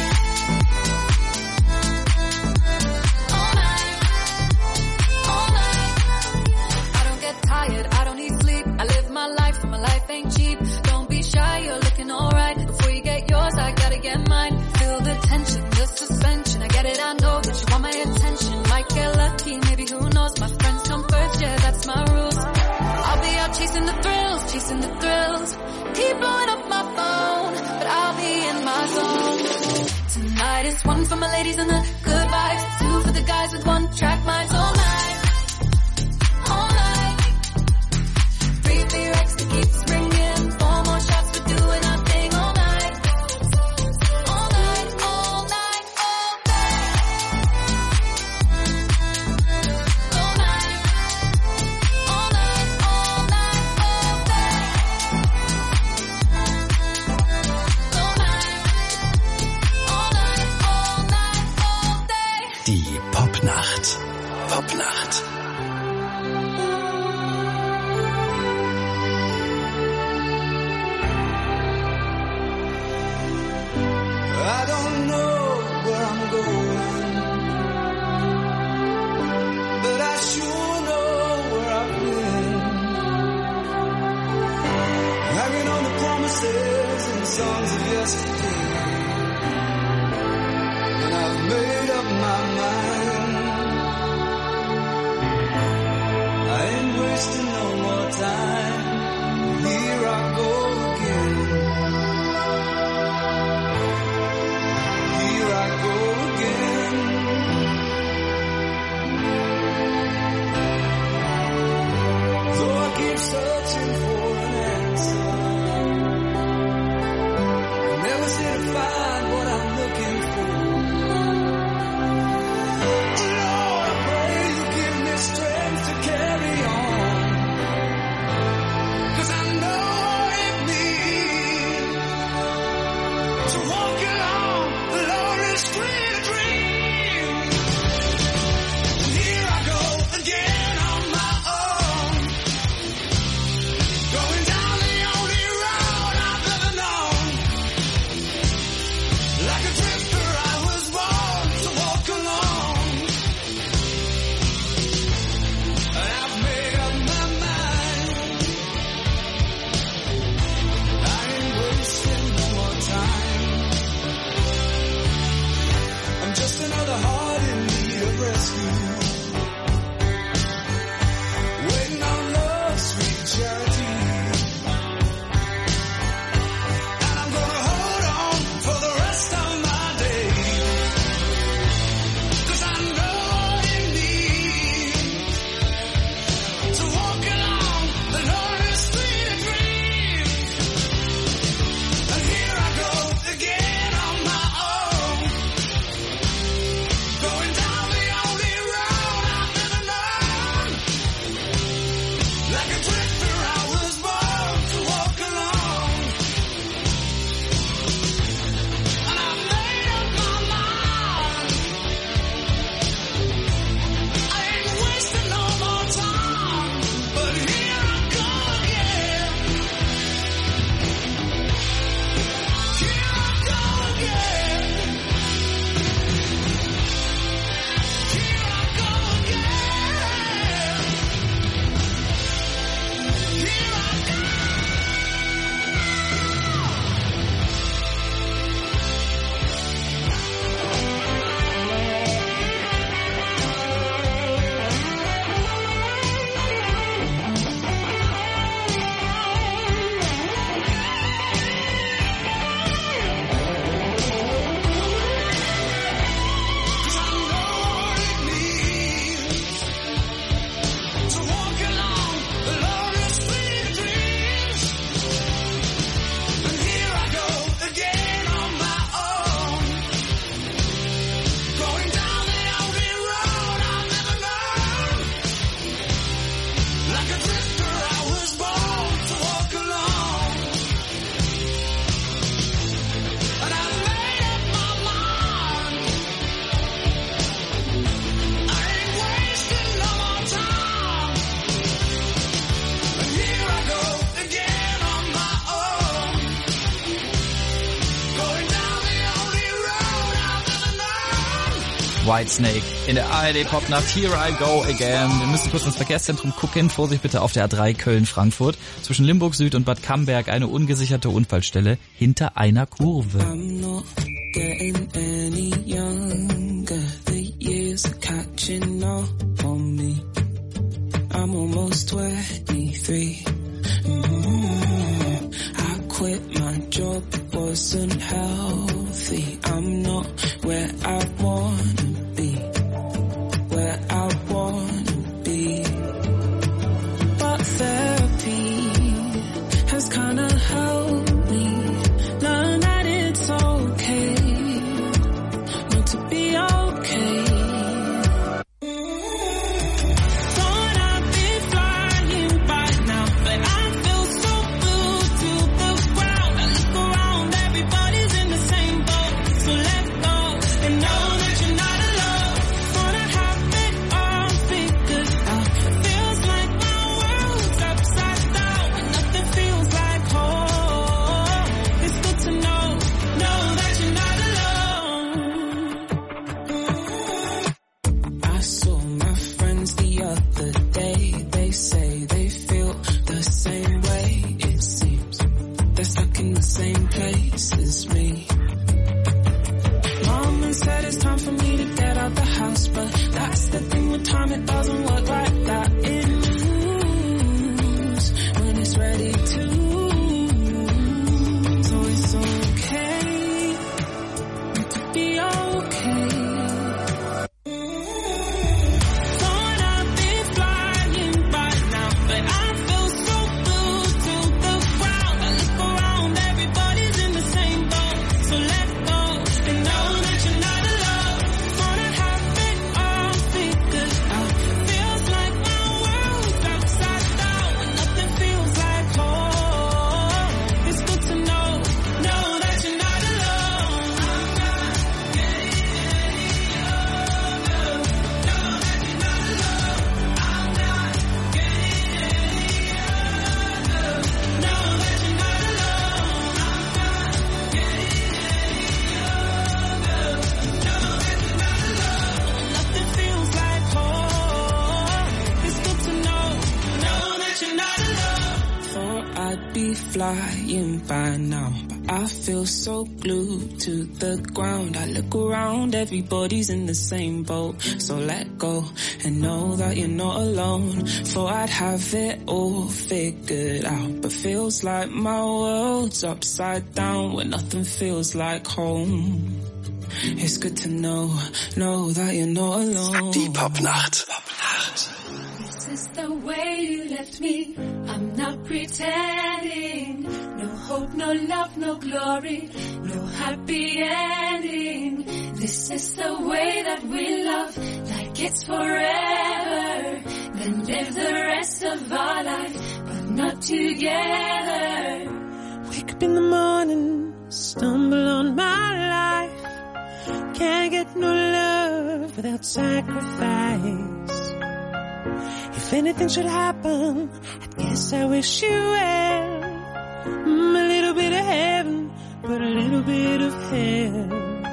All night. All night. I don't get tired, I don't need sleep. I live my life, and my life ain't cheap. Don't be shy, you're looking alright. Before you get yours, I gotta get mine. Feel the tension, the suspension. I get it, I know that you want my attention. Might get lucky, maybe who knows. My friends come first, yeah, that's my rules. I'll be out chasing the thrills, chasing the thrills. Keep blowing up my phone, but I'll be in my zone. Tonight is one for my ladies and the good vibes, 2 for the guys with one track minds all night. All night. 3 for your ex that keeps ringing, 4 more shots for doing our thing all night. All night, all night, all day. All night. All night, all night, all day. All night. All night, all night, all day. Die Popnacht. songs of yesterday. And I've made up my mind. I ain't wasting no more time. Here I go again. Here I go again. Though I keep searching for an answer, I never seem to find what I'm looking for. Lord, I pray you give me strength to carry on, 'cause I know what it means to walk along the lonely street of dreams. And here I go again on my own, going down the only road I've ever known. Like a drifter I was born to walk alone. And I've made up my mind. I ain't wasting no more time. I'm just another heart in need of rescue, waiting on love's sweet charity. And I'm gonna hold on for the rest of my days, 'cause I know what it means to walk along the lonely street of dreams. And here I go again on my own, going down the only road I've ever known. Like a drifter I was born to walk alone. And I've made up my mind. I ain't wasting no more time, but here I go again. Here I go again. Here I go again. Here I go. Cause I know what it means to walk along the lonely street of dreams. And here I go again on my own, going down the only road I've ever known. Like a drifter I was born to walk alone. And I've made up my mind. I ain't wasting no more time. And here I go again on my own, going down the only road I've ever known. Whitesnake in der ARD Popnacht. Here I go again. Wir müssen kurz ins Verkehrszentrum gucken. Vorsicht bitte auf der A3 Köln-Frankfurt. Zwischen Limburg Süd und Bad Camberg eine ungesicherte Unfallstelle hinter einer Kurve. I'm not getting any younger. The years are catching up on me. I'm almost 23. I quit my job, wasn't healthy. I'm not where I wanna be. Where I wanna be. But therapy has kinda helped me learn that it's okay not to be okay. Thought I'd be flying by now, but I feel so blue to the ground. I look around, everybody's in the same boat, so let go and know in the same place as me. Mama said it's time for me to get out the house, but that's the thing with time, it doesn't work like that. It moves when it's ready to. So it's okay to be okay. Thought I'd be flying by now, but I feel so glued to the ground. I look around, everybody's in the same boat. So let go and know that you're not alone. Wanna have it all figured out. Feels like my world's upside down when nothing feels like home. It's good to know that you're not alone. I'm not getting any younger. Know that you're not alone. I'm not getting any younger. Know that you're not alone. I'm not getting any younger. Know that you're not alone. Nothing feels like home. It's good to know that you're not alone. Thought I'd be flying by now, but I feel so glued to the ground. I look around, everybody's in the same boat. So let go and know that you're not alone. Thought I'd have it all figured out, but feels like my world's upside down when nothing feels like home. It's good to know that you're not alone. Die Popnacht. This is the way you left me. I'm not pretending. No hope, no love, no glory, no happy ending. This is the way that we love, like it's forever. Then live the rest of our life, but not together. Wake up in the morning, stumble on my life. Can't get no love without sacrifice. If anything should happen, I guess I wish you well. A little bit of heaven, but a little bit of hell.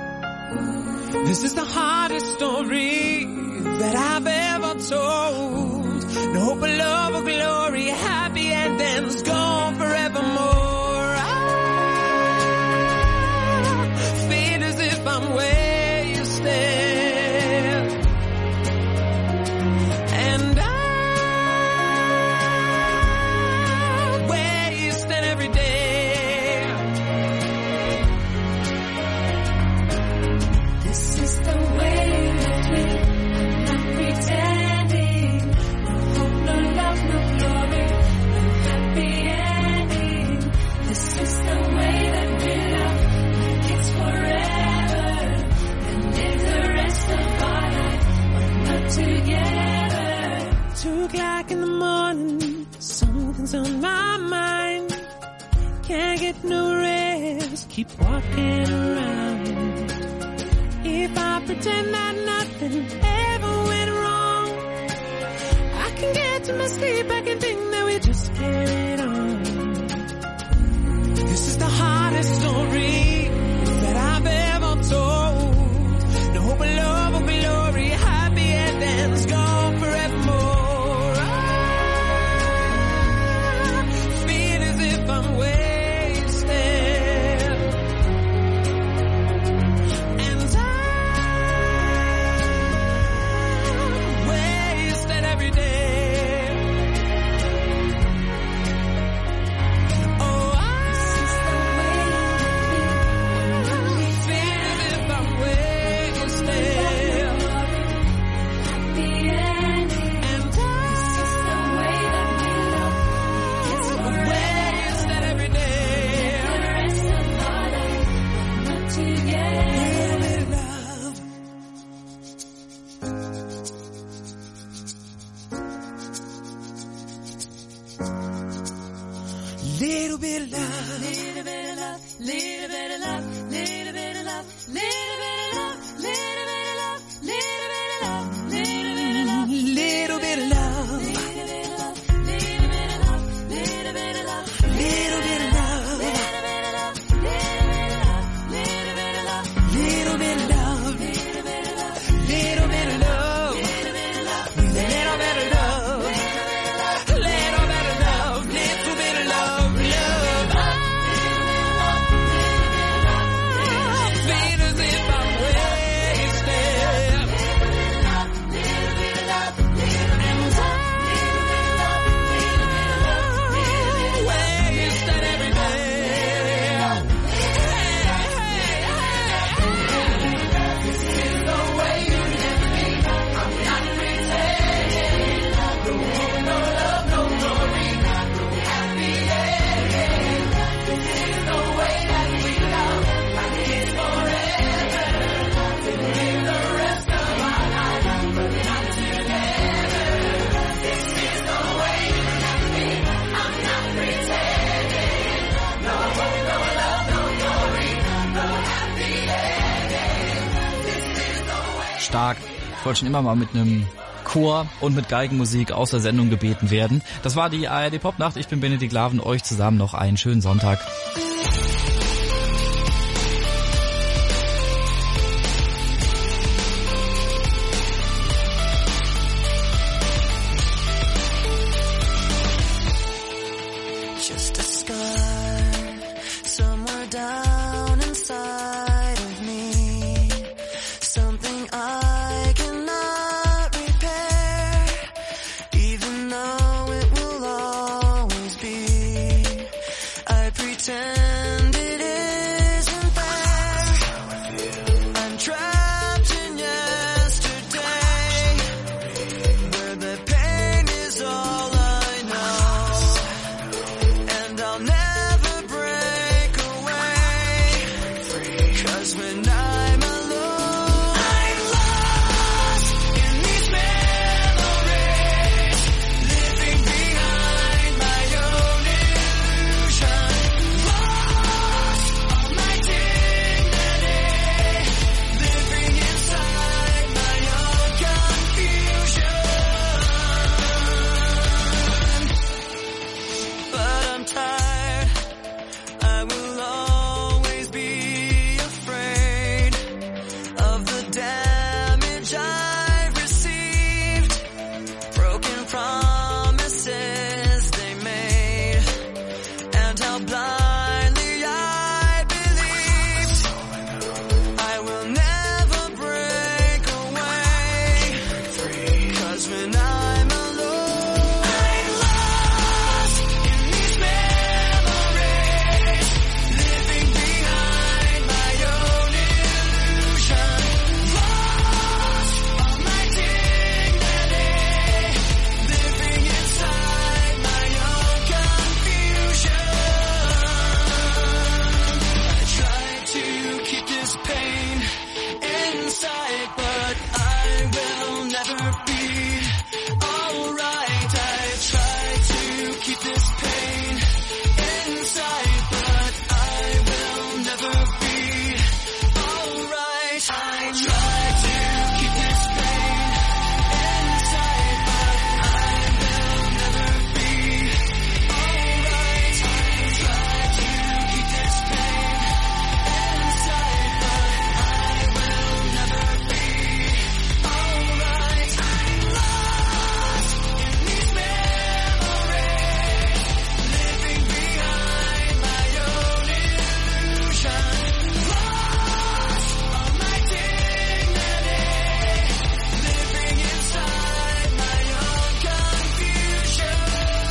This is the hardest story that I've ever told. No hope of love or glory, happy endings gone forevermore. I feel as if I'm wasted. And I'm wasting every day. This is the way you left me. I'm not pretending. No hope, no love, no glory, no happy ending. This is the way that we love, like it's forever. Then live the rest of our life, but not together. 2:00 in the morning, something's on my mind. Can't get no rest, keep walking around. If I pretend that nothing ever went wrong, I can get to my sleep, I can think that we just carried on. This is the hardest story that I've ever told. No hope of love or glory, happy endings gone forevermore. I feel as if I'm wasted. And I'm wasted every day. Oh, I feel as if I'm wasted. Happy ending. And This is the way that we love, it's I'm forever. wasted every day. The rest of our life, but not together. Little bit of love. Little bit of love, little bit of love, little bit of love, little bit of love, little bit of love, little bit of love, little bit of love, Little bit of love. little bit of love, little bit of love, little bit of love, Little bit of love. little bit of love, little bit of love, little bit of love, Little bit of love. little bit of love, Little bit of love. little bit of love, Little bit of love. Little bit of love. Little bit of love. Love. stark. Ich wollte schon immer mal mit einem Chor und mit Geigenmusik aus der Sendung gebeten werden. Das war die ARD Popnacht. Ich bin Benedikt Laven. Euch zusammen noch einen schönen Sonntag. Just a scar somewhere down inside of me. Something I cannot repair, even though it will always be. I pretend it isn't there. I'm trapped in yesterday, where the pain is all I know. And I'll never break away, 'cause when I'm alone, I'm lost in these memories, living behind my own illusion. Lost all my dignity, living inside my own confusion. But I'm tired, I will always be afraid of the damage I've received, broken promises they made, and how blindly I believed. I will never break away, 'cause when I'm alone, I'm lost in these memories, living behind my own illusion. Lost all my dignity, living inside my own confusion. I try to keep this pain inside, but I will never be alright. I try to keep this pain inside, but I will never be alright. I try to keep this pain inside, but I will never be alright. I try to keep this pain inside, but I will never be alright. I'm lost in these memories, living behind my own illusion. Lost all my dignity, living inside my own confusion.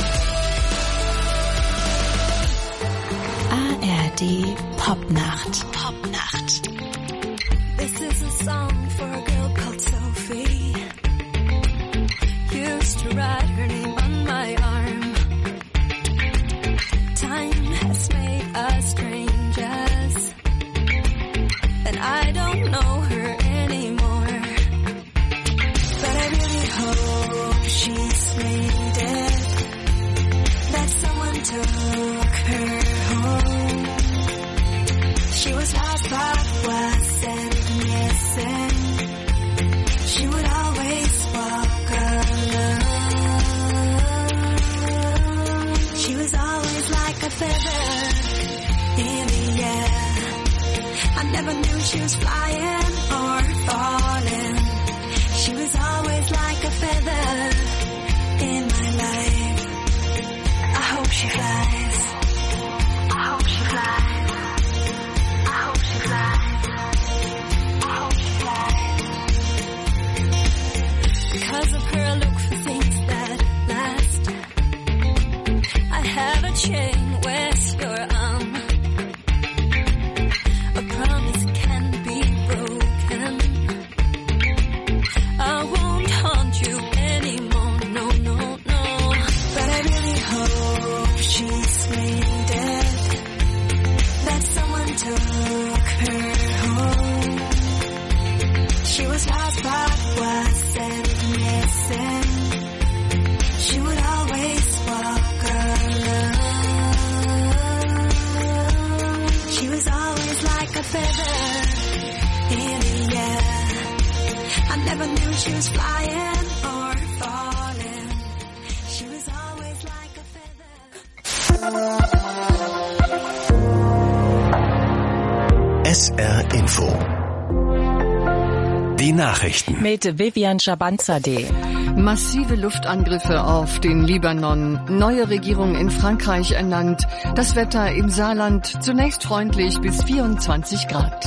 ARD Popnacht. Popnacht. This is a song for a girl called Sophie. Used to write her name on my arm. Time has made us strangers, and I don't know her anymore. But I really hope she's made it, that someone took her home. She was lost but wasn't missing. She would always walk alone. She was always like a feather in the air. I never knew she was flying or falling. She was always like a feather in my life. I hope she flies. I hope she flies. I hope she flies. I hope she flies. Because of her, I look for things that last. I have a chain with your arm. A promise can be broken. I won't haunt you anymore, no, no, no. But I really hope she's made it, that someone took her home. She was lost but wasn't missing. She would always walk alone. She was always like a feather in the air. I I never knew she was flying or falling. She was always like a feather. SR Info. Die Nachrichten. Mit Vivian Schabanzadeh. Massive Luftangriffe auf den Libanon. Neue Regierung in Frankreich ernannt. Das Wetter im Saarland zunächst freundlich bis 24 Grad.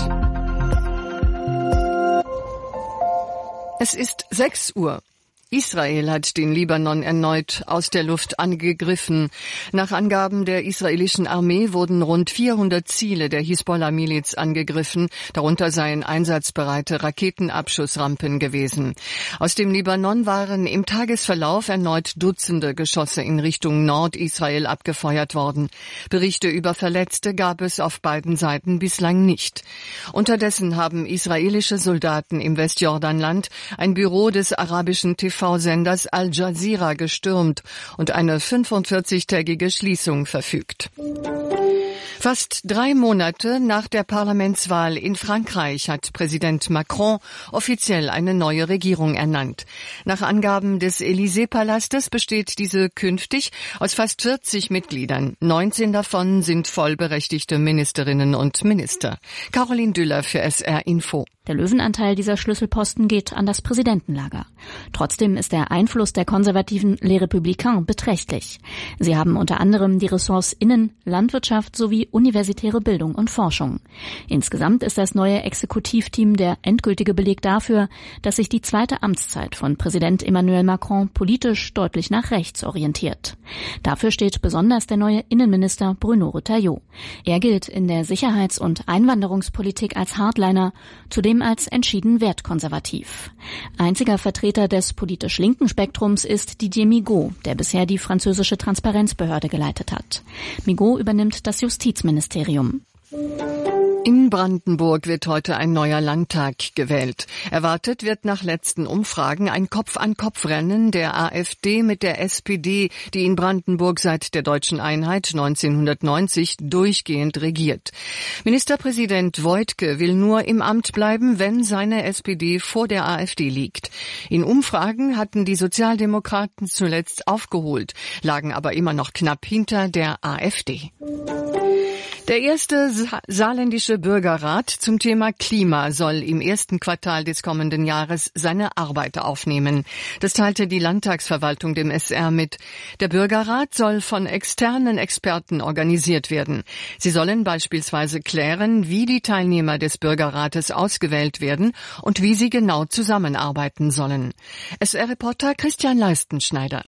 Es ist 6 Uhr. Israel hat den Libanon erneut aus der Luft angegriffen. Nach Angaben der israelischen Armee wurden rund 400 Ziele der Hisbollah-Miliz angegriffen. Darunter seien einsatzbereite Raketenabschussrampen gewesen. Aus dem Libanon waren im Tagesverlauf erneut Dutzende Geschosse in Richtung Nordisrael abgefeuert worden. Berichte über Verletzte gab es auf beiden Seiten bislang nicht. Unterdessen haben israelische Soldaten im Westjordanland ein Büro des arabischen TV-Senders Al Jazeera gestürmt und eine 45-tägige Schließung verfügt. Fast 3 Monate nach der Parlamentswahl in Frankreich hat Präsident Macron offiziell eine neue Regierung ernannt. Nach Angaben des Élysée-Palastes besteht diese künftig aus fast 40 Mitgliedern. 19 davon sind vollberechtigte Ministerinnen und Minister. Caroline Düller für SR Info. Der Löwenanteil dieser Schlüsselposten geht an das Präsidentenlager. Trotzdem ist der Einfluss der konservativen Les Républicains beträchtlich. Sie haben unter anderem die Ressorts Innen-, Landwirtschaft sowie universitäre Bildung und Forschung. Insgesamt ist das neue Exekutivteam der endgültige Beleg dafür, dass sich die zweite Amtszeit von Präsident Emmanuel Macron politisch deutlich nach rechts orientiert. Dafür steht besonders der neue Innenminister Bruno Retailleau. Er gilt in der Sicherheits- und Einwanderungspolitik als Hardliner, zudem als entschieden wertkonservativ. Einziger Vertreter des politisch linken Spektrums ist Didier Migaud, der bisher die französische Transparenzbehörde geleitet hat. Migaud übernimmt das Justizministerium. In Brandenburg wird heute ein neuer Landtag gewählt. Erwartet wird nach letzten Umfragen ein Kopf-an-Kopf-Rennen der AfD mit der SPD, die in Brandenburg seit der deutschen Einheit 1990 durchgehend regiert. Ministerpräsident Woidke will nur im Amt bleiben, wenn seine SPD vor der AfD liegt. In Umfragen hatten die Sozialdemokraten zuletzt aufgeholt, lagen aber immer noch knapp hinter der AfD. Der erste saarländische Bürgerrat zum Thema Klima soll im ersten Quartal des kommenden Jahres seine Arbeit aufnehmen. Das teilte die Landtagsverwaltung dem SR mit. Der Bürgerrat soll von externen Experten organisiert werden. Sie sollen beispielsweise klären, wie die Teilnehmer des Bürgerrates ausgewählt werden und wie sie genau zusammenarbeiten sollen. SR-Reporter Christian Leistenschneider.